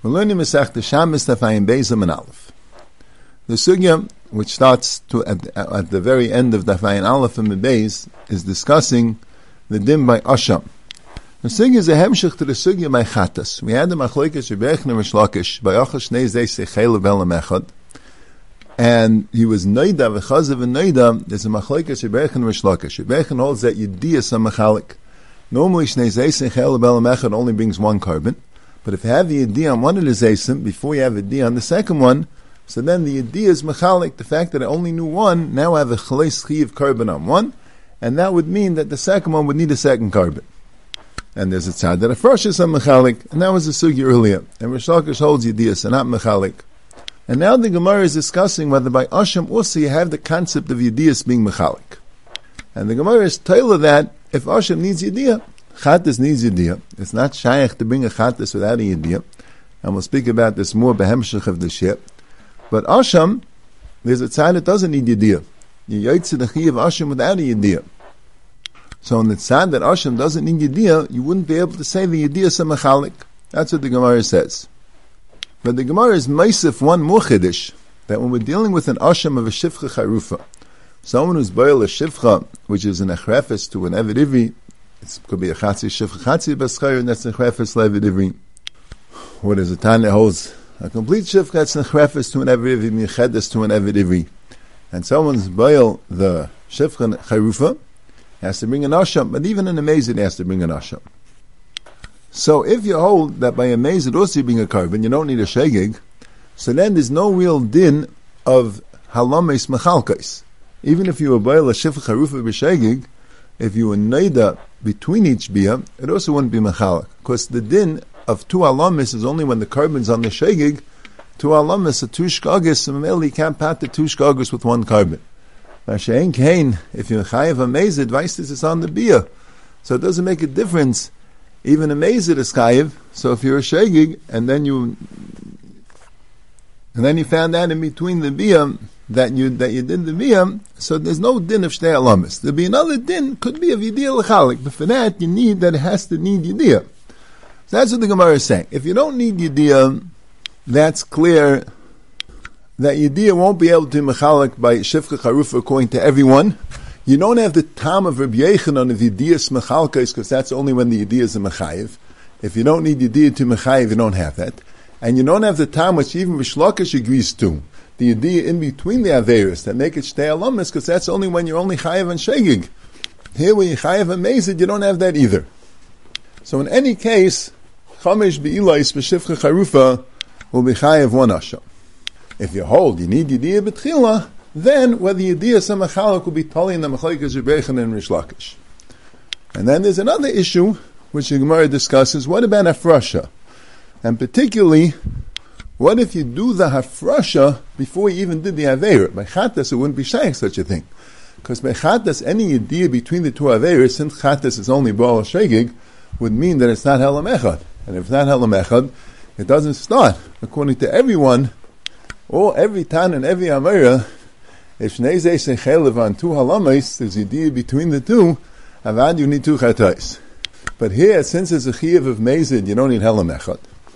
We're learning Masechta Shabbos Daf Beis and Aleph. The sugya, which starts at the very end of Daf Aleph and Beis, is discussing the din by Asham. The sugya is a hemshich to the sugya by Chatas. We had the Machlokes Rebbi Yochanan Rish Lakish by Achas Shnei Zei Sechel B'Elam Echad, and he was Noida v'Chazav and Noida. There's a Machlokes Rebbi Yochanan Rish Lakish. Rebbi Yochanan holds that Yediyas are Machalik. Normally Shnei Zei Sechel B'Elam Echad only brings one carbon. But if you have the Yediyah on one of the Zaysim, before you have a Yediyah on the second one, so then the Yediyah is Mechalik. The fact that I only knew one, now I have a Chaleis Chiv carbon on one, and that would mean that the second one would need a second carbon. And there's a tzad that a fresh is a Mechalik, and that was the Sugi earlier. And Rish Lakish holds Yediyah, so not Mechalik. And now the Gemara is discussing whether by Asham also you have the concept of Yediyah being Mechalik. And the Gemara is Taylor that if Asham needs Yediyah, Chatas needs Yediyah. It's not shaykh to bring a Chatas without a Yediyah. And we'll speak about this more behemshech of the ship. But Asham, there's a tzad that doesn't need Yediyah. You yaitze the chi of Asham without a Yediyah. So in the tzad that Asham doesn't need Yediyah, you wouldn't be able to say the Yediyah is a mechalik. That's what the Gemara says. But the Gemara is meisif one more chiddush, that when we're dealing with an Asham of a shifcha charufa, someone who's boil a shifcha, which is an echrefes to an eved ivri, it could be a chatzi shifcha chatzi b'schayr, and that's a echrefes levid ivri. What is it? Tanya holds a complete shifcha, that's an echrefes to an eved ivri, michedes to an eved ivri. And someone's boil the shifcha charufa, has to bring an asham, but even in a mezid has to bring an asham. So if you hold that by a mezid also you bring a carbon, you don't need a shegig, so then there's no real din of halames mechalkais. Even if you were boil a shifcha charufa b'shegig, if you were neida between each biyah, it also wouldn't be mechalak. Because the din of two alamis is only when the carbon's on the shegig. Two alamis, a two shkagis, and you can't pat the two shkagis with one carbon. Mashayin kain, if you're chayav a mezid, vice this is on the biyah. So it doesn't make a difference. Even a mezid is chayav. So if you're a shegig, and then you found out in between the biyah that you did the biyah, so there's no din of shnei alamis. There'll be another din, could be of yediyah l'chalik, but for that you need that it has to need yediyah. So that's what the Gemara is saying. If you don't need yediyah, that's clear that yediyah won't be able to be mechalik by shifcha charufa according to everyone. You don't have the tam of Rabbi Yochanan of yediyah's mechalkais, because that's only when the yediyah is a mechayiv. If you don't need yediyah to mechayiv, you don't have that. And you don't have the tam which even Rish Lakish agrees to, the idea in between the Averis that make it shtei alamis, because that's only when you're only chayav and shegig. Here when you chayav and mezid, you don't have that either. So in any case, chamesh be'ilais b'shifcha charufa will be chayav one asham. If you hold, you need yediyah b'tchila, then whether yediyah samachalak will be tali in the machlokes Rebbi Yochanan and Rish Lakish. And then there's another issue which the Gemara discusses. What about hafrasha? And particularly, what if you do the hafrasha before you even did the Aveira? By Chatas, it wouldn't be shaykh such a thing. Because by Chatas, any idea between the two Aveiras, since Chatas is only Baal Shegig, would mean that it's not Helam Echad. And if it's not Helam Echad, it doesn't start. According to everyone, or every Tan and every Aveira, if Shnei Zei Sechelev on two Halamis, there's idea between the two, Avad, you need two Chatais. But here, since it's a Chiyav of Mezid, you don't need Helam Echad.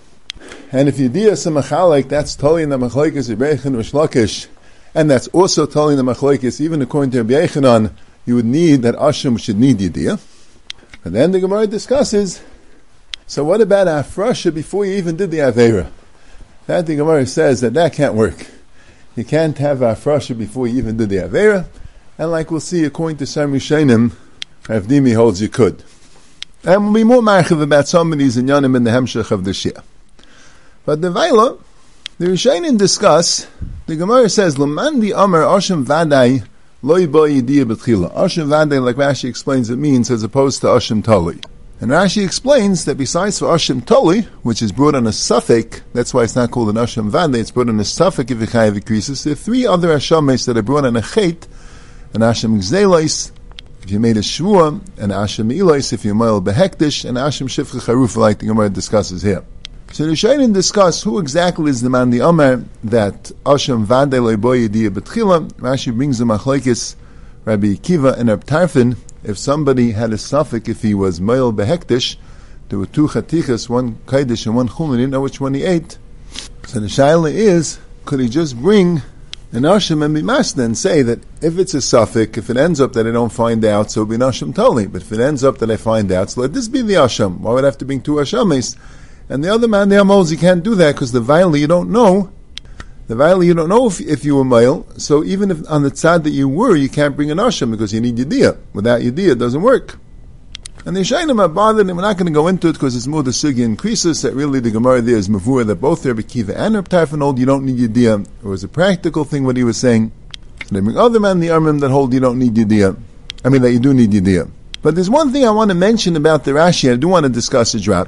And if Yediyah Samachalek, that's totally in the Machlokes Rebbi Yochanan Rish Lakish, and that's also totally in the Machlokes, even according to Rabbi Yochanan, you would need that Asham should need Yediyah. And then the Gemara discusses, so what about Afrasha before you even did the Aveira? That the Gemara says that can't work. You can't have Afrasha before you even did the Aveira, and like we'll see, according to Sam Rishonim, Rav Dimi holds you could. And we'll be more marchiv about some of these inyanim in the Hemshech of the Shia. But the Vaila, the Rishonim discuss, the Gemara says, L'mandi Amar Asham Vadai Loi Bo Yediyah B'tchila. Asham Vadai, like Rashi explains it means, as opposed to Asham Tali. And Rashi explains that besides for Asham Tali, which is brought on a suffix, that's why it's not called an Asham Vadai, it's brought on a suffix if Yechayev increases. There are three other Ashames that are brought on a Chet, an Asham Gzelois, if you made a Shvuah, an Asham Ilois, if you Moel Behektish, and Asham Shifcha Charufa, like the Gemara discusses here. So the Rishonim discuss who exactly is the man the Omer that Asham Vadei Loi Bo Yediyah B'tchila. Rashi brings the Machlokes Rabbi Akiva and Reb Tarfon. If somebody had a suffix, if he was Moel Behektish, there were two chatichas, one kaidish and one chulin, he didn't know which one he ate. So the shaila is, could he just bring an asham and be masna and say that if it's a suffix, if it ends up that I don't find out, so it'll be an asham totally. But if it ends up that I find out, so let this be the asham. Why would I have to bring two ashamis? And the other man, the Amos, he can't do that because the violin you don't know. The violin you don't know if you were male. So even if on the tzad that you were, you can't bring an asham because you need yediyah. Without yediyah, it doesn't work. And the Yishayim are bothered, and we're not going to go into it because it's more the sugi and krisus that really the Gemara there is mavur that both Rabbi Kiva and Reb Tarfon hold you don't need yediyah. It was a practical thing what he was saying. So they bring other men the Armim that hold you don't need yediyah. I mean that you do need yediyah. But there's one thing I want to mention about the Rashi. I do want to discuss a drop.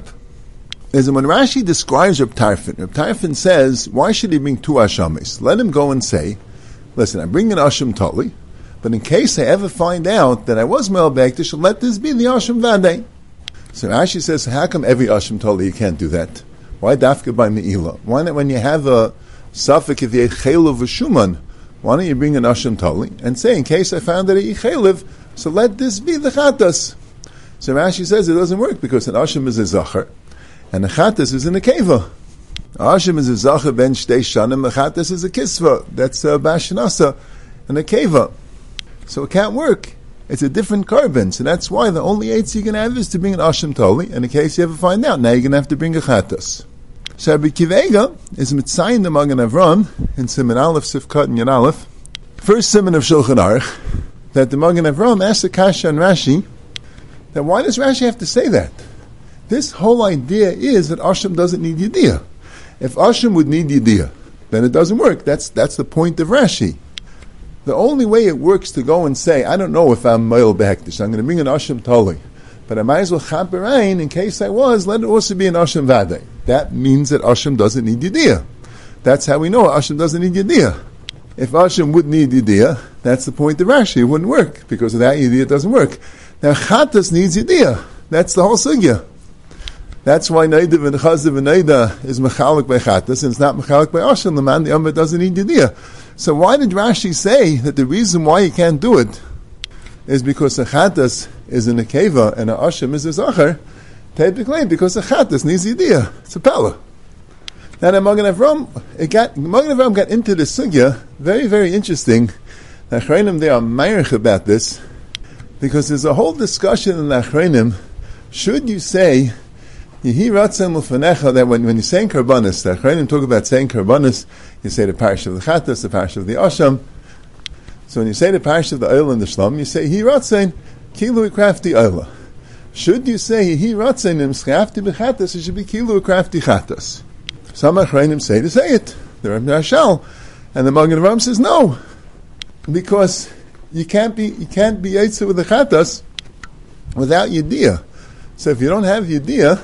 Is that when Rashi describes Reb Tarfon says, why should he bring two ashamis? Let him go and say, listen, I'm bringing asham totally. But in case I ever find out that I was Melbektish, let this be the Asham Vadei. So Rashi says, how come every Asham Toli you can't do that? Why dafka by Me'ilah? Why not when you have a suffix, if you ate Chaylev V'Shuman, why don't you bring an Asham Toli and say, in case I found that I eat Chaylev, so let this be the Chatas. So Rashi says it doesn't work because an Asham is a Zachar, and a Chatas is in a Keva. Asham is a Zachar ben Shtei Shanim, a Chatas is a Kisva. That's a Bashanasa and a Keva. So it can't work. It's a different carbon. So that's why the only eitz you can have is to bring an Asham Toli. And in case you ever find out, now you're going to have to bring a Chatas. So Rabbi Kivega is mitzayin the Magen Avram in Siman Aleph, Sifkat, and Yad Aleph. First Siman of Shulchan Aruch, that the Magen Avram asked the Kasha and Rashi, that why does Rashi have to say that? This whole idea is that Asham doesn't need Yediyah. If Asham would need Yediyah, then it doesn't work. That's the point of Rashi. The only way it works to go and say, I don't know if I'm Moel Behektish, I'm going to bring an Asham Toli, but I might as well Chaper in case I was, let it also be an Asham Vadei. That means that Asham doesn't need Yediyah. That's how we know Asham doesn't need Yediyah. If Asham would need Yediyah, that's the point of Rashi, it wouldn't work, because without Yediyah it doesn't work. Now Chatas needs Yediyah. That's the whole sugya. That's why Neidav and Chazav and Neida is Mechalik by Chatas, and it's not Mechalik by Asham, the man, the Amr doesn't need Yediyah. So why did Rashi say that the reason why you can't do it is because a Chatas is in a Keva and a Asham is a Zachar? Technically, because a Chatas needs Yediyah. It's a Pella. Now the Magen Avram got into the sugya, very, very interesting. The Achreinim, they are meirich about this, because there's a whole discussion in the Achreinim, should you say Yehi Ratzon L'Fanecha, that when you're saying Karbanis, the Achreinim talk about saying Karbanis, you say the parish of the Chatas, the parish of the Asham. So when you say the parish of the Oil and the Shlom, you say Yehi Ratzon Kilu Krafti Oila. Should you say Yehi Ratzon M'Schafti B'Chatas, it should be Kilu Krafti Chatas. Some Achreinim say to say it, the Rebbe Rashal, and the Magen Avram says no, because you can't be Yitzah with the Chatas without Yediyah. So if you don't have Yediyah,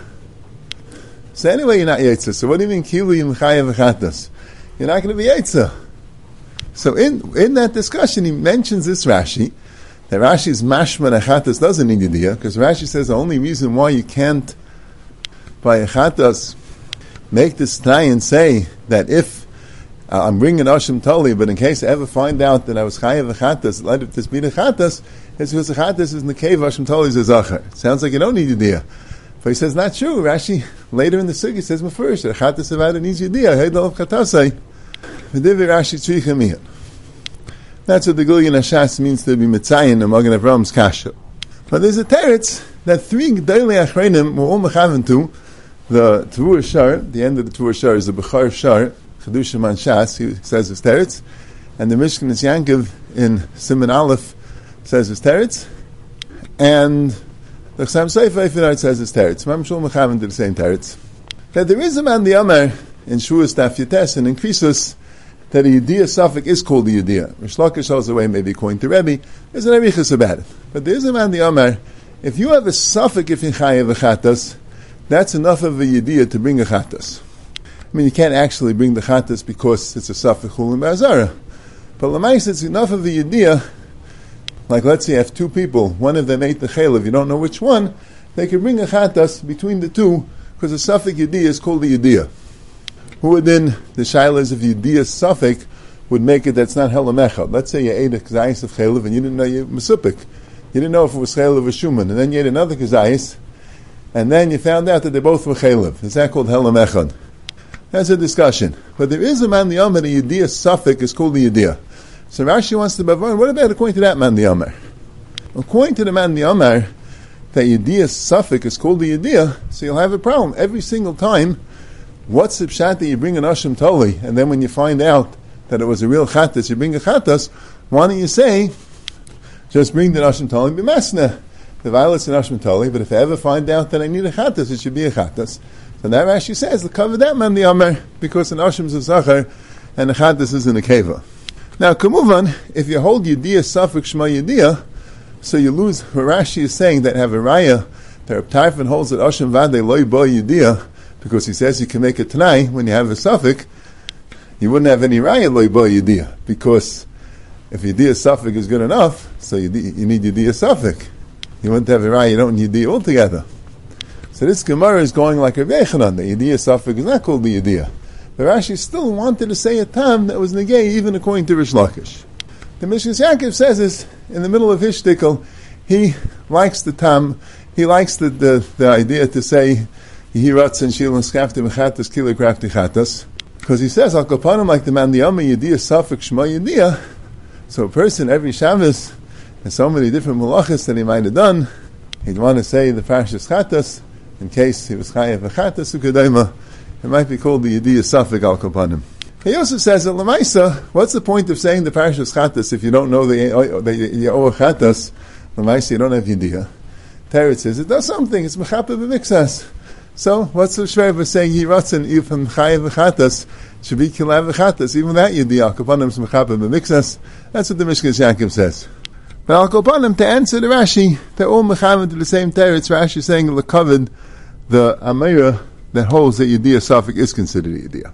so anyway you're not Yitzah. So what do you mean Kilu Yimchaya V'Chatas? You're not going to be Yitzah. So in that discussion he mentions this Rashi, that Rashi's mashma Chatas doesn't need Yediyah, because Rashi says the only reason why you can't by a Chatas make this try and say that if I'm bringing Asham Toli, but in case I ever find out that I was Chayav V'Chatas, let it just be the Chatas, it's because the Chatas is in the cave, Asham Toli is a Zachar. Sounds like you don't need Yediyah. But he says, not true. Rashi, later in the Sugi, says, first, the Chatas Avada needs Yediyah. Heidal of Chatasai. V'divi Rashi Tzricha. That's what the Gilyon Hashas means to be Mitzayin, the Magen Avram's Kasha. But there's a teretz that three G'dayli Achreinim were all mechaven to. The Tvur Shar, the end of the Tvur Shar is the Bechar Shar, Chedush Man Shas, he says his teretz, and the Mishkanis Yankiv in Siman Aleph says his teretz, and the Chassam Sofer Eifinart says his teretz. Mam Shul Mechaven to the same teretz. That there is a man the Amar in Shuas Daf Yates and in Krisus that a Yediyah suffix is called the Yediyah. Rish Lakish shows the way maybe according to Rebbe. There's an Arichas about it. But there is a man the Amar, if you have a suffix if in Chayav V'Chatas, that's enough of a Yediyah to bring a Chatas. I mean, you can't actually bring the Chatas because it's a suffix Chulin Ba'azara. But Lamais, it's enough of a Yediyah, like let's say you have two people, one of them ate the Chaylev, you don't know which one, they can bring a Chatas between the two, because the suffix Yediyah is called the Yediyah. Who would then, the Shailas of Yediyah suffix would make it that's not Helamechad. Let's say you ate a Kazayis of Chaylev and you didn't know you Mesupik. You didn't know if it was Chaylev or Shuman, and then you ate another Kazayis, and then you found out that they both were chaylev. Is that called helam echad? That's a discussion. But there is a man the Yamar, the Yediyah suffix is called the Yediyah. So Rashi wants to bavon, what about according to that man the Yamar? According to the man the Yamar, that Yediyah suffix is called the Yediyah, so you'll have a problem. Every single time, what's the pshat that you bring an Asham Toli, and then when you find out that it was a real Chattas, you bring a Chattas, why don't you say, just bring the Asham Toli, be masna. The violet's an Asham Toli, but if I ever find out that I need a Chattas, it should be a Chattas. So that Rashi says, the cover that man the Yamar, because an Asham is a Zachar, and the Chattas is in a Keva. Now, Kamuvan, if you hold Yediyah suffix Shema Yediyah, so you lose what Rashi is saying that have a raya that Reb Tarfon holds that Asham Vadei Loi Bo Yediyah, because he says you can make a Tanai when you have a suffix, you wouldn't have any raya Loi Bo Yediyah, because if Yediyah suffix is good enough, so you need Yediyah suffix. You wouldn't have a raya, you don't need Yediyah altogether. So this Gemara is going like a Vechanan, the Yediyah suffix is not called the Yediyah. But Rashi still wanted to say a tam that was negay even according to Rish Lakish. The Mishkas Yaakov says this in the middle of his shtickle. He likes the tam. He likes the idea to say Yehiratz and Shil and Skafti Mechatas Kila Krafti Chatas, because he says Al Kapanim like the man the Yama Yediyah Suffix Shema Yediyah. So a person every Shabbos has so many different malachas that he might have done. He'd want to say the Parshas Chatas in case he was Chayav Chatas Ukadayma. It might be called the Yediyah Suffix Al Kapanim. He also says that Lamaisa, what's the point of saying the Parashas Chatas if you don't know the Ye'oah Chatas? Lamaisa, you don't have Yediyah. Teretz says it does something. It's Mechape B'Mixas. So what's the shver of saying Yiratzin Yifam Chayev Chatas should be Kilav Chatas? Even that Yediyah Al Kapanim is Mechape B'Mixas. That's what the Mishkas Yaakov says. But Al Kapanim, to answer the Rashi, they're all Mechamed to the same Teretz. Rashi saying L'Kavod, the Amira that holds that Yediyah Suffix is considered Yediyah.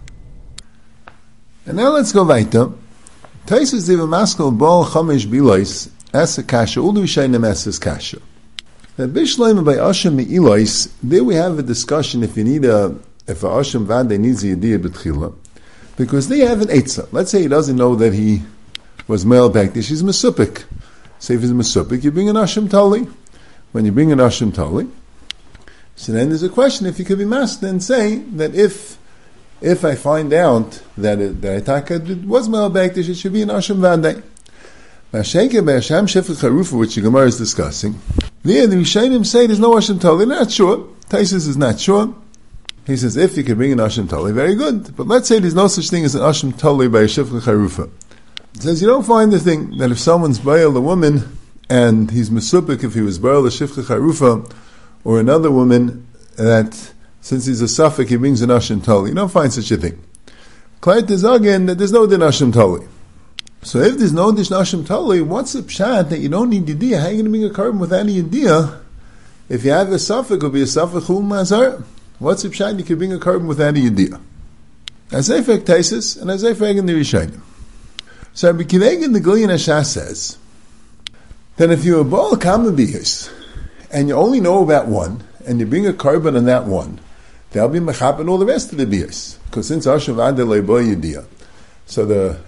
And now let's go weiter. Taisus diva maskal bol chamish bilois as a kasha ulu shaynem as kasha. That bishleim by asham meilois. There we have a discussion if a asham vade needs a yediyah betchila, because they have an eitzah. Let's say he doesn't know that he was male bakdish. He's mesupik. Say if he's mesupik, you bring an asham tali. When you bring an asham tali, so then there's a question if you could be masked and say that if I find out that it was Mel Bektish, it should be an Asham Vandai. Masheke Be'asham Shefet Charufa, which the Gemara is discussing. There, the Rishayim say there's no Asham Tali. They're not sure. Taisus is not sure. He says, if you can bring an Asham Tali, very good. But let's say there's no such thing as an Asham Tali by a Shefet Charufa. It says, you don't find the thing that if someone's Baal a woman, and he's Mesupik if he was Baal a Shefet Charufa, or another woman that since he's a suffix, he brings an Asham Tali. You don't find such a thing. Klait is again that there's no din Asham Tali. So if there's no din Asham Tali, what's the pshat that you don't need Yediyah? How are you going to bring a carbon with any Yediyah? If you have a suffix, it'll be a suffix Chul Mazar. What's the pshat you can bring a carbon with any Yediyah? As Eifek Taisis, and as Eifek in the Rishayim. So Rabbi Kiveg in the Gilyon Hashas says that if you're a Baal Kamabihis, and you only know about one, and you bring a carbon on that one, they'll be mechap and all the rest of the bias. Because since Asham Vade Leibo Yediyah, so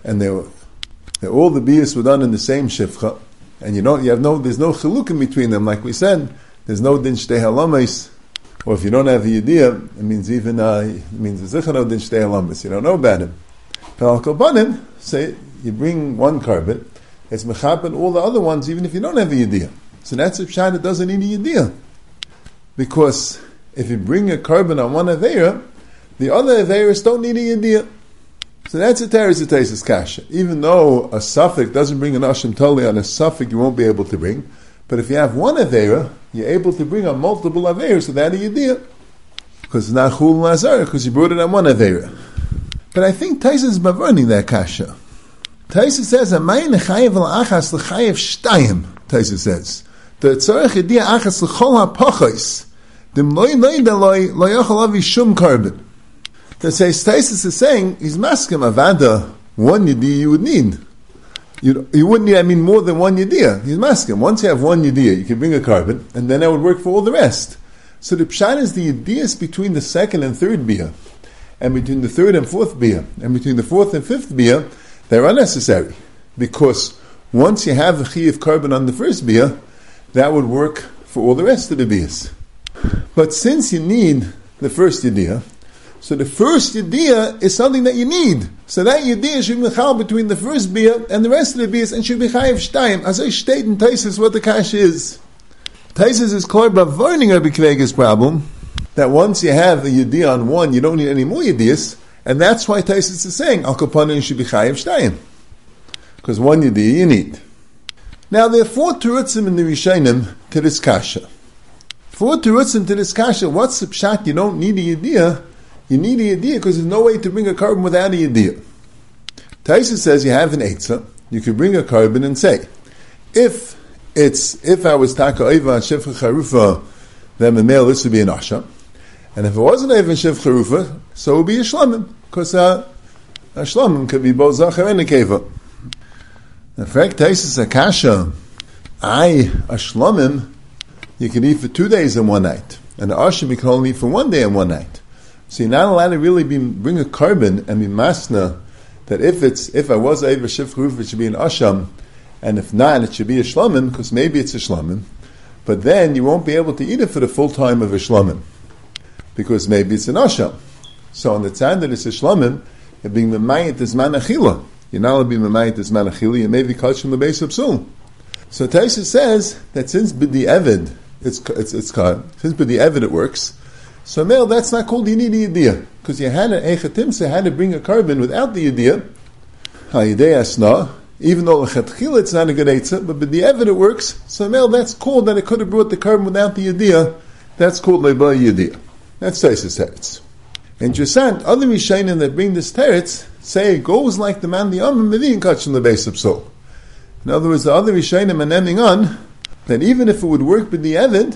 all the bias were done in the same shifcha, and there's no chiluk in between them, like we said, there's no din shtei halamis, or if you don't have the Yediyah, it means even, it means the zichar no din shtei halamis, you don't know about him. But al kolpanim, say, you bring one carbon, it's mechap and all the other ones, even if you don't have the Yediyah. So that's a pshat that doesn't need a Yediyah. Because if you bring a carbon on one Aveira, the other Aveiras don't need a Yediyah. So that's a Teres Taisus Kasha. Even though a suffix doesn't bring an Asham Tali on a suffix, you won't be able to bring. But if you have one Aveira, you're able to bring on multiple Aveiras without a Yediyah. Because it's not Chul Lazar, because you brought it on one Aveira. But I think Taisus is Bavarni that Kasha. Taisus says, Amayin Chayev L'achas L'chayev Shtayim, Taisus says. The tzarech Yediyah Achas L'chol HaPachos, Dim loy da loy yachal avi shum carbon. That says Taisus is saying he's maskim avada one yediyah you would need. You wouldn't need more than one yediyah. He's maskim. Once you have one yediyah, you can bring a carbon, and then that would work for all the rest. So the pshat is the yediyahs between the second and third biyah, and between the third and fourth biyah, and between the fourth and fifth biyah, they're unnecessary because once you have the chiyuv carbon on the first biyah, that would work for all the rest of the biyahs. But since you need the first yediyah, so the first yediyah is something that you need. So that yediyah should be mechal between the first biyah and the rest of the biyahs, and should be chayiv shtayim. As I state in Taisus what the kash is. Taisus is called by Varninger B'Kvege's problem, that once you have a yediyah on one, you don't need any more yediyahs, and that's why Taisus is saying, al kapanim should be chayiv shtayim. Because one yediyah you need. Now there are four terutzim in the Rishonim to this kasha. Four terutzim to this kasha. What's the pshat? You don't need a yediyah. You need a yediyah because there's no way to bring a carbon without a yediyah. Taisa says you have an eitzah. You can bring a carbon and say, if I was taka oiva and shevcha charufa, then the male this would be an asha. And if it wasn't oiva and shevcha charufa, so it would be a shlamim. Because a shlamim could be both zachar and a keva. In fact, Taisa says a kasha, a shlamim, you can eat for 2 days and 1 night. And the asham you can only eat for 1 day and 1 night. So you're not allowed to really bring a carbon and be masna that if I was a shiv charuf, it should be an asham, and if not, it should be a shlamim, because maybe it's a shlamim. But then you won't be able to eat it for the full time of a shlamim, because maybe it's an asham. So on the time that it's a shlamim, you're being memayit as manachila. You're not allowed to be memayit as manachila. You may be kach from the base of psul. So Taisa says that since b'di evid, it's called, since b'di evid it works. So male, that's not called you need a yediyah, because you had an echatimsa had to bring a carbon without the yediyah. Ha'yedei asna, even though l'chatchila it's not a good eitzah, but the evid it works. So male, that's called that it could have brought the carbon without the yediyah. That's called leiba yediyah. That's Taisus teretz. And Jusant, other Rishonim that bring this teretz say it goes like the man the Amim Mevin kach from the base of soul. In other words, the other Rishonim are ending on that even if it would work with the evid,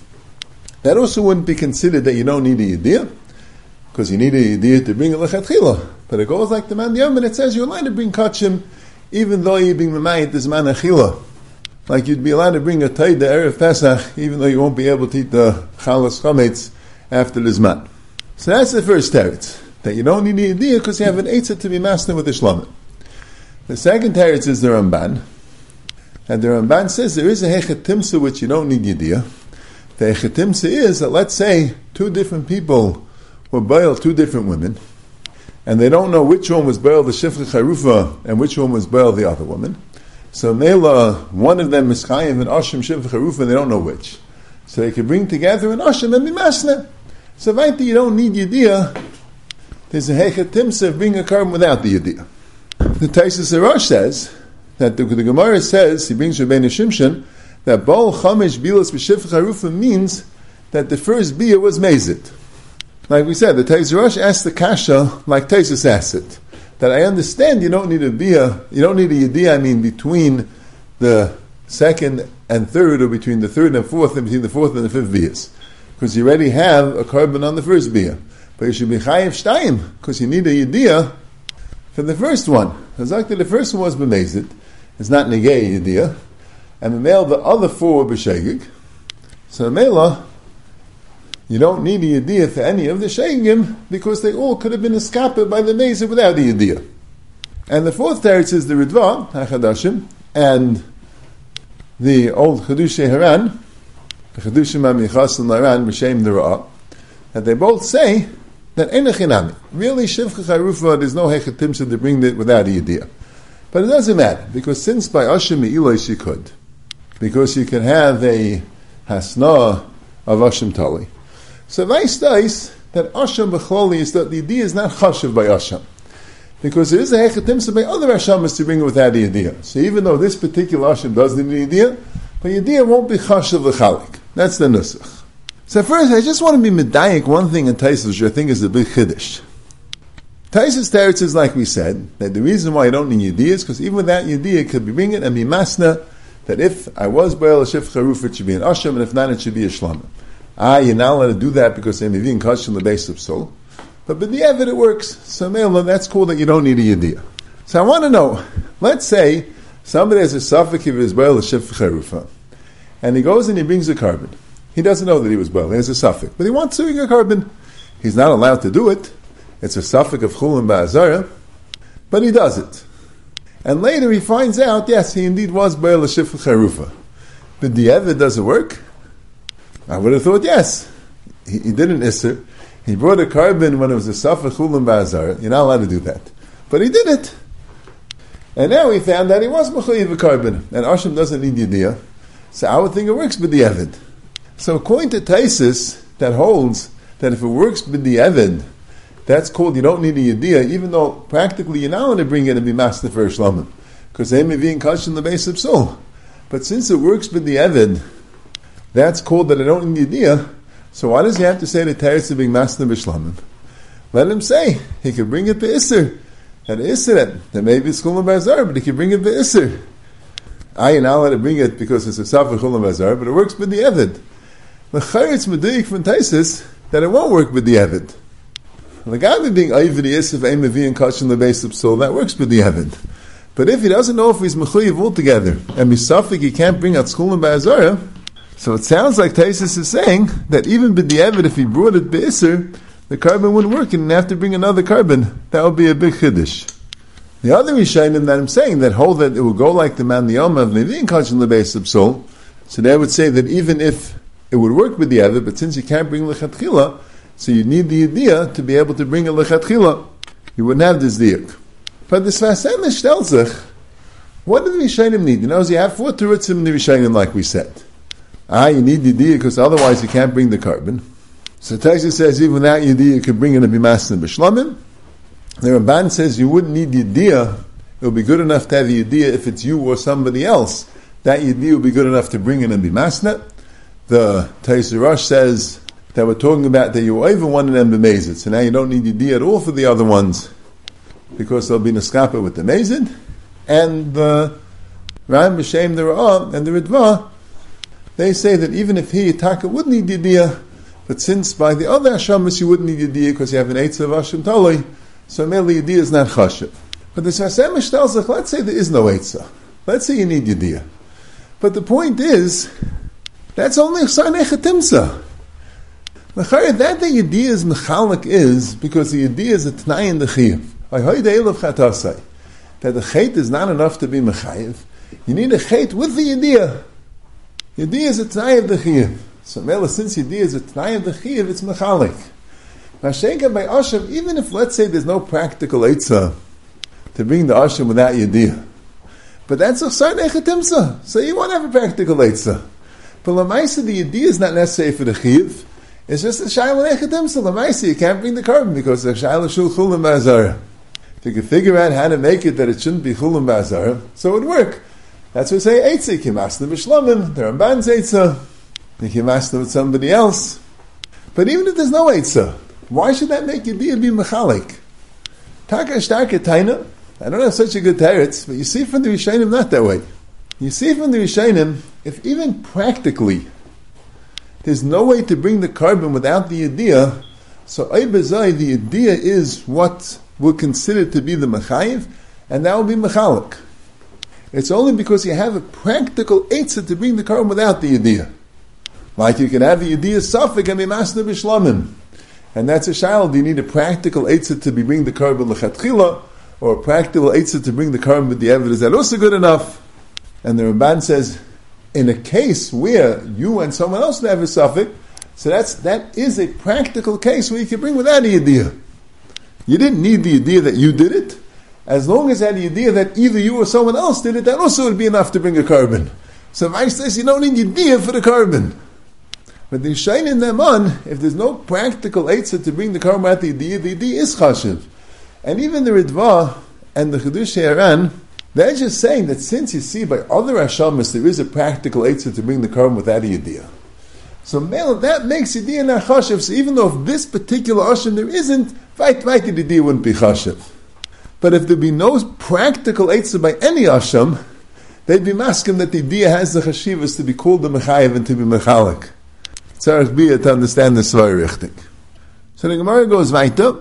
that also wouldn't be considered that you don't need a yediyah, because you need a yediyah to bring a lechatchila. But it goes like the man the and it says you're allowed to bring kachim, even though you're being memayit as man achila. Like you'd be allowed to bring a taid the erev Pesach, even though you won't be able to eat the chalas chametz after the zman. So that's the first teretz, that you don't need a yediyah because you have an eitzah to be master with the shlamim. The second teretz is the Ramban, and the Ramban says there is a hechatimsa which you don't need yediyah. The echetimsa is that, let's say, 2 different people were boiled, 2 different women, and they don't know which one was boiled the shifcha charufa and which one was boiled the other woman. So Mela, one of them is chayiv and asham shifcha charufa, and they don't know which. So they can bring together an asham and be masna. So vayti, you don't need yediyah. There's a hechetimsa of bringing a carbon without the yediyah. The Taisus Arash says that the Gemara says, he brings Rabbeinu Shimshon, that Baal Chamesh Bilas B'Shifcha Harufa means that the first biyah was mezit. Like we said, the Taisus Rosh asked the kasha like Taisus asked it. That I understand you don't need a biyah, you don't need a yediyah, between the second and third, or between the third and fourth, and between the fourth and the fifth biyahs. Because you already have a carbon on the first biyah. But you should be chayiv shtayim, because you need a yediyah for the first one. Exactly, the first one was b'mezit. It's not negay yediyah. And the male, the other 4 were b'shegig. So the mela, you don't need a yediyah for any of the shegigim, because they all could have been escaped by the mezid without a yediyah. And the 4th teretz is the Ritva, HaChadashim, and the old Chedushay Haran, the Chedushim HaMichas and Haran, B'Shem the Ra'ah, that they both say that enechinami. Really, Shivcha Charufa, there's no hechatimsa to bring it without a yediyah. But it doesn't matter, because since by Asham Me'iloi she could, because you can have a hasna of Asham Tali. So vice dice that Asham B'chloli is that the yediyah is not chashiv by Asham. Because there is a hechatimsa by other Hashamas to bring it without a yediyah. So even though this particular Asham does need a yediyah, but yediyah won't be chashiv l'chalik. That's the nusach. So first, I just want to be medayik one thing in Taisus, which I think is a big chiddush. Taisus teretz is like we said, that the reason why you don't need yediyah is because even without yediyah, it could be bring it and be masna, that if I was boil a shif charuf, it should be an asham, and if not, it should be a shlama. You're not allowed to do that because they're maybe in kash in the base of soul. But the evid it works. So Mela, that's cool that you don't need a yediyah. So I want to know, let's say somebody has a suffix of his boil a shif charufa, and he goes and he brings a carbon. He doesn't know that he was boil, he has a suffix, but he wants to bring a carbon. He's not allowed to do it. It's a suffix of chulin ba'azara, but he does it. And later he finds out, yes, he indeed was boil a shif charufa. But the evid does it work? I would have thought yes. he did an Isser. He brought a carbon when it was a Safach Chulim Ba'azar. You're not allowed to do that. But he did it. And now he found that he was Mechayiv a carbon. And Asham doesn't need Yediyah. So I would think it works with the Evid. So according to Taisus, that holds that if it works with the Evid, that's called you don't need a Yediyah, even though practically you're not going to bring it and be master for Shlamim. Because they may be in Kash in the base of soul. But since it works with the Evid, that's called that I don't need Yediyah. So why does he have to say the Teretz of being master for Shlamim? Let him say. He could bring it to Isser. And Isser, that may be Chulim Ba'azar, but he could bring it to Isser. I ain't allowed to bring it because it's a Safach Chulim Ba'azar, but it works with the Evid. The Charetz Meduyik from Taisus that it won't work with the Evid. The guy being Ayvid Yisif Ein Mevi and Kash in the base of soul, that works with the Evid. But if he doesn't know if he's Mechuyev altogether, and Misafik he can't bring out Chulim Ba'azar, so it sounds like Taisus is saying that even with the Evid, if he brought it Be'isr, the carbon wouldn't work and he'd have to bring another carbon. That would be a big Chiddush. The other Rishonim that I'm saying that hold that it will go like the Man Yoma of Mevi and Kash in the base of soul, so they would say that even if it would work with the Evid, but since you can't bring Lechatchila, so you need the idea to be able to bring a Lechatchila. You wouldn't have this diak. But the Sfas Emes tells sich, what do the Rishonim need? You know, you have 4 terutzim in the Rishonim, like we said. You need the idea because otherwise you can't bring the carbon. So Taisus says even without Yediyah you could bring in a Bimasna B'Shlamim. The Ramban says you wouldn't need Yediyah. It will be good enough to have Yediyah if it's you or somebody else. That Yediyah will be good enough to bring in a Bimasna. The Taisus Rosh says that we're talking about that you over one of them b'mezid. So now you don't need Yediyah at all for the other ones because there'll be Neskapa with the mezid. And the Ram B'Shem, the Ra'ah, and the Ridva, they say that even if he, Taka, would need Yediyah, but since by the other Hashemus you wouldn't need Yediyah because you have an Eitzah of Hashem Taloi, so merely Yediyah is not Chashiv. But the Sfas Emes tells us, let's say there is no Eitzah. Let's say you need Yediyah. But the point is, that's only Chsar Nechatimsa. That the Yediyah is Mechalik is because the Yediyah is a T'nai in the Chiyuv. That the Chet is not enough to be Mechayiv. You need a Chet with the Yediyah. Yediyah is a T'nai of the Chiyuv. So Mela, since Yediyah is a T'nai of the Chiyuv, it's Mechalik. Mashenka by Asham, even if let's say there's no practical Eitzah to bring the Asham without Yediyah. But that's a Chsar Nechatimsa. So you won't have a practical Eitzah. But Lamaisa, the Yediyah is not necessary for the Chiyuv. It's just a Shaila Nechatimsa. Lamaisa, you can't bring the carbon because the Shaila Shul Chulim Ba'azara. If you could figure out how to make it that it shouldn't be Chulim Ba'azara, so it would work. That's what we say, Eitzah, Kimasna B'Shlamim, the Ramban's Eitzah, you Kimasna with somebody else. But even if there's no Eitzah, why should that make Yediyah be Mechalik? Taka Shtaka Taina, I don't have such a good teretz, but you see from the Rishonim not that way. You see from the Rishonim, if even practically there's no way to bring the carbon without the Yediyah, so Eibazai, the Yediyah is what we'll consider to be the Mechayiv, and that will be Mechalik. It's only because you have a practical Eitzah to bring the carbon without the Yediyah. Like you can have the Yediyah Safik and be Masna B'Shlamim. And that's a shayla. Do you need a practical Eitzah to bring the carbon L'chatchila, or a practical Eitzah to bring the carbon with the evidence? Is that also good enough? And the Ramban says, in a case where you and someone else have a Safik, so that is a practical case where you can bring without a Yediyah. You didn't need the Yediyah that you did it. As long as that Yediyah that either you or someone else did it, that also would be enough to bring a carbon. So Mike says you don't need Yediyah for the carbon. But the Shain in Neman, if there's no practical Eitzah to bring the carbon without the Yediyah is Chashiv. And even the Ridva and the Chedush Haran, they're just saying that since you see by other Hashamas there is a practical Eitzah to bring the carbon without a Yediyah. So that makes Yediyah not Chashiv. So even though if this particular Asham there isn't, the Yediyah wouldn't be Chashiv. But if there be no practical Eitzah by any Asham, they'd be masking that the Yediyah has the Chashivas to be called the Mechayiv and to be Mechalik. Tzarech biyah to understand the Svar richtig. So the Gemara goes weiter.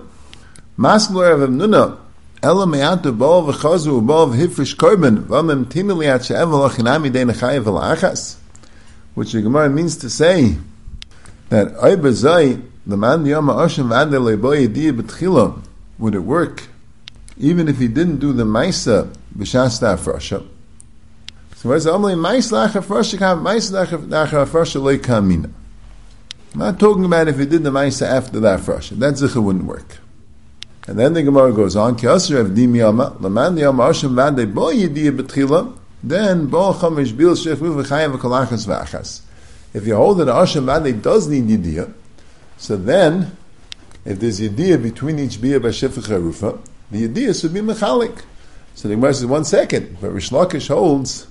Maskler of Nuna, Ela me'atu ba'ov v'chazu ba'ov hifrish korban v'amem timili at she'evel achinami dein achayiv v'la'achas. Which the Gemara means to say that Oy b'zai, the man diyama Asham v'adel le'bo Yediyah b'tchila, would it work even if he didn't do the Maisa b'shas ta'afrasha? So where's the Amalei Maisa l'achafrasha kam Maisa l'achafrasha lo'y kamina? I'm not talking about if you did the Maisa after the Afrasha. That Zichur wouldn't work. And then the Gemara goes on, Ki Asr Avdim Yama, Laman Yama Asham Vade Bo Yediyah B'tchila, then Bo Chamish Bil Shech V'Chayav V'Kalachas V'Achas. If you hold that Asham Vade does need Yediyah, so then, if there's Yediyah between each Biyah by Shefach Harufa, the Yediyah should be Mechalik. So the Gemara says, 1 second, but Rish Lakish holds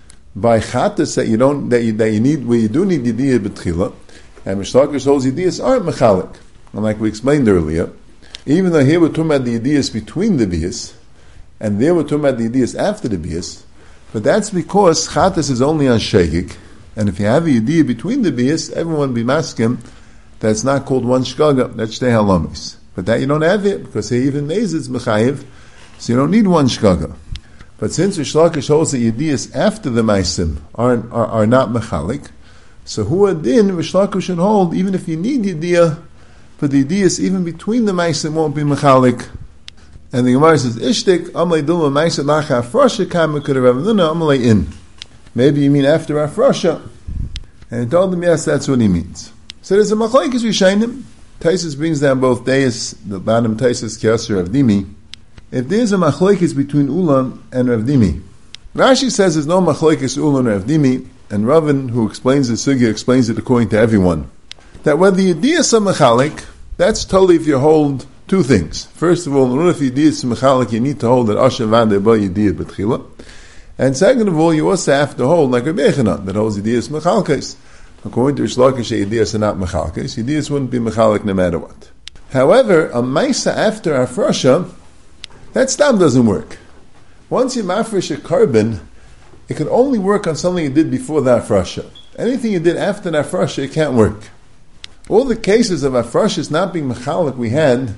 by Chatas that you need, where you do need Yediyah B'tchila, and Rish Lakish holds Yediyahs aren't Mechalik. And like we explained earlier, even though here we're talking about the Yediyahs between the Biyahs, and there we're talking about the Yediyahs after the Biyahs, but that's because Chatas is only on Shegik, and if you have a Yediyah between the Biyahs, everyone will be maskim, that's not called one Shkaga, that's Shtei Halamis. But that you don't have it, because he even made it's Mechayiv, so you don't need one Shkaga. But since Rish Lakish holds that Yediyahs after the Maisim are not Mechalik, so who adin Rish Lakish should hold, even if you need Yediyah, but the Yediyahs even between the Maisim won't be Mechalik. And the Gemara says, Ishtik, Amalei Dulma Maisa Lacha Afrasha Kama Kudaravnuna Amalei In. Maybe you mean after Afrasha. And he told them, yes, that's what he means. So there's a Machlekes Rishayim. Taisus brings down both Deis, the bottom Taisus, Kiasir, Avdimi. If there's a Machlekes between Ulam and Ravdimi, Rashi says there's no Machlekes Ulam and Ravdimi, and Ravin, who explains the Sugya, explains it according to everyone. That whether Yediyahs are Mechalik, that's totally if you hold two things. First of all, in order for Yediyahs to Mechalik, you need to hold that Asher Vade Ba Yediyah B'tchila. And second of all, you also have to hold like Rabbi Yechanan, that holds Yediyahs Mechalkes. According to Rish Lakish, Yediyahs are not Mechalkes. Yediyahs wouldn't be Mechalik no matter what. However, a Maisa after Afrasha, that stam doesn't work. Once you mafresh a carbon, it can only work on something you did before the Afrasha. Anything you did after the Afrasha, it can't work. All the cases of Afrashas not being Mechalik we had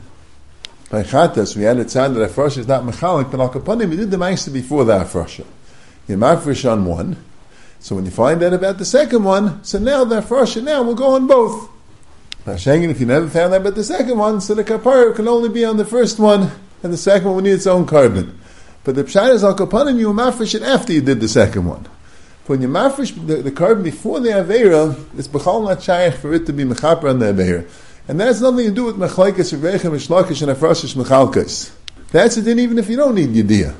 by Chatas, we had a tzad that Afrasha is not Mechalik, but Al Kapanim, we did the Maisa before the Afrasha. You mafresh on one, so when you find out about the second one, so now the Afrasha, now we'll go on both. Now, Shengen, if you never found out about the second one, so the Kapara can only be on the first one, and the second one will need its own carbon. But the Pshat is Al Kapanim, you mafresh it after you did the second one. When you mafresh the carbon before the Aveira, it's B'chal not Shaykh for it to be Mechaper on the Aveira. And that has nothing to do with Mechlaikes, Rebechem, Mishlakish, and Afrashish, Mechalkes. That's it, even if you don't need Yediyah.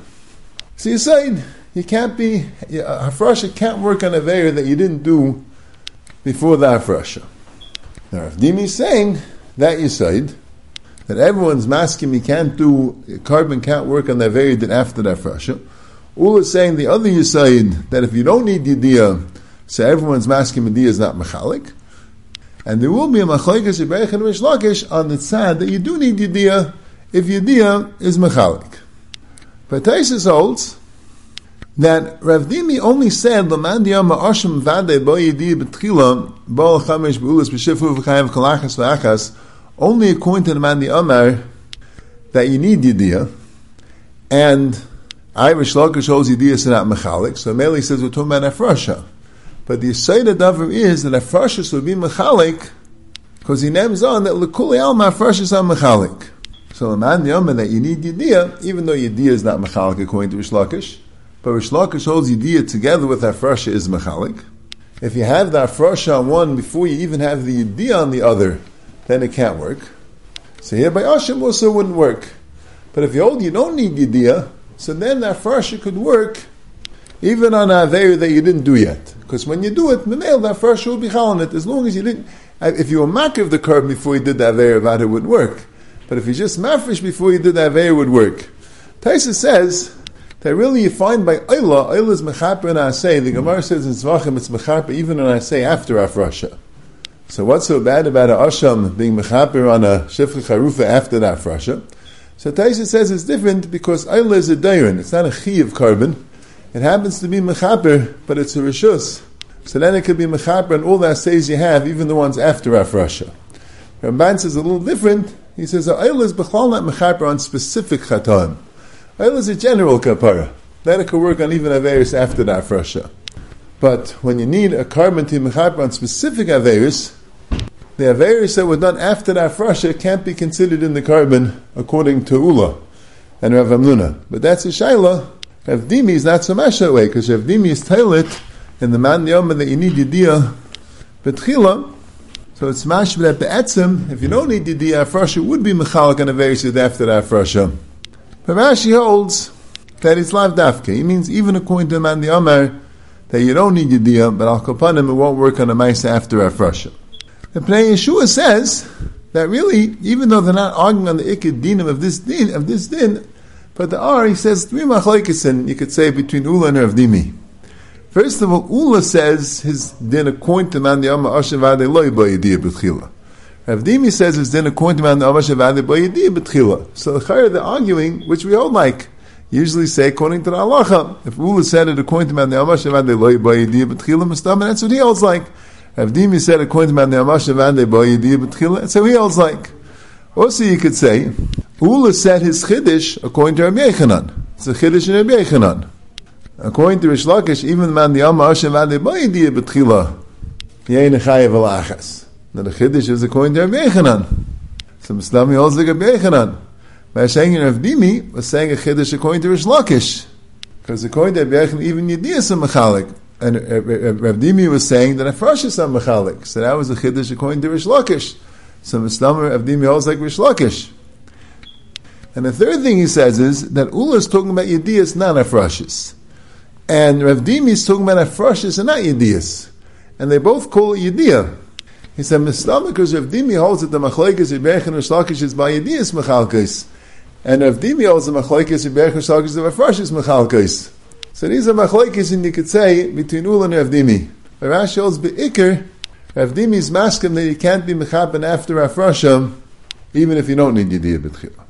So you say, you can't be, Afrasha can't work on Aveira that you didn't do before the Afrasha. Now, if Dimi is saying that you said, that everyone's masking, you can't do, carbon can't work on the Aveira that after the Afrasha. Ula is saying the other Yisaid, that if you don't need Yediyah, so everyone's masking Yediyah is not Mechalik. And there will be a Machlekes Rebbeich and Rish Lakish on the tzad that you do need Yediyah if Yediyah is Mechalik. But Taisus holds that Rav Dimi only said Laman Diyama Asham Vade Bo Yediyah B'tchila Bo Chamesh B'ulas B'shifu V'chayav Kalachas V'achas, only according to the Man Amar that you need Yediyah, and Rish Lakish holds Yediyah is not Mechalik, so Meli says we're talking about Afrasha. But the Yisayda Davar is that Afrashas would be Mechalik, because he names on that L'kuli Alma Afrashas are Mechalik. So the Man Yoma that you need Yediyah, even though Yediyah is not Mechalik according to Rish Lakish, but Rish Lakish holds Yediyah together with Afrasha is Mechalik. If you have the Afrasha on one before you even have the Yediyah on the other, then it can't work. So here by Ashim also wouldn't work. But if you hold you don't need Yediyah, so then the Afrasha could work even on a Aveira that you didn't do yet. Because when you do it, the Afrasha will be chal on it, as long as you didn't, if you were makriv the carbon before you did the Aveira, that it would work. But if you just mafresh before you did the Aveira, it would work. Taisa says that really you find by Ayla is mechaper and Asay. The Gemara says in Zvachim it's mechaper even on Asay after Afrasha. So what's so bad about a Asham being mechaper on a Shefach Harufa after the Afrasha? So Taisa says it's different because Ayla is a Dairin. It's not a Chi of carbon. It happens to be mechaper, but it's a Rishus. So then it could be mechaper and all the Asays you have, even the ones after Afrasha. Ramban says a little different. He says Ayla is B'chal not mechaper on specific Chatam. Ayla is a general kapara. That it could work on even Averis after the Afrasha. But when you need a carbon to mechaper on specific Averis, the Averis that were done after the Afrasha can't be considered in the carbon according to Ula and Rav Amnuna. But that's a Shaila. Rav Dimi is not so much that way, because Rav Dimi is tailit in the Man Yoma that you need Yediyah B'tchila. So it's mashma that be'etzim, if you don't need Yediyah, Afrasha would be Mechalek on a Veisid after the Afrasha. But Rashi holds that it's Lav Dafke. He means even according to the Man the Amar, that you don't need Yediyah, but Al Kapanim it won't work on a Maisa after Afrasha. The Pnei Yeshua says that really, even though they're not arguing on the Ikid Dinim of this din, but there are, he says, three Machlekes, you could say, between Ula and Rav Dimi. First of all, Ula says his din according to Man the Amar Asher Vade Loi Ba Yediyah B'tchila. Rav Dimi says his din according to Man the Amar Asher Vade Ba Yediyah B'tchila. So they're arguing, which we all like. Usually say according to the halacha. If Ula said it according to Man the Amar Asher Vade Loi Ba Yediyah B'tchila Mustam, that's what he holds like. Rav Dimi said according to Man the Amar Asher Vade Ba Yediyah B'tchila, that's how he holds like. Also, you could say Ula said his chiddush according to Rabbi Yechanan. It's a chiddush in Rabbi Yechanan. According to Rish Lakish, even Man the Amma Hashem Vade Ba Yediyah B'tchila Yein Chayev Alachas. Now the chiddush is according to Rabbi Yechanan. So Muslimi holds like Rabbi Yechanan. By saying Rav Dimi was saying a chiddush according to Rish Lakish, because according to Rabbi Yechanan, even Yediyah is a mechalik, and Rav Dimi was saying that Afrash is a mechalik. So that was a chiddush according to Rish Lakish. So Muslimi Rav Dimi holds like Rish Lakish. And the third thing he says is that Ula is talking about Yediyah, not Afrashis. And Rav Dimi is talking about Afrashis and not Yediyas. And they both call it Yediyah. He said, Mislam, because Rav Dimi holds that the Machlekes Rebbeich and Rish Lakish is by Yediyas Mechalkes. And Rav Dimi holds the Machlekes Rebbeich and Rish Lakish is by Afrashis Mechalkes. So these are Machlekes, and you could say, between Ula and Rav Dimi. But Rashi holds Be'ikr, Rav Dimi is masking that you can't be Mechapen after Afrasham, even if you don't need Yediyah B'tchila.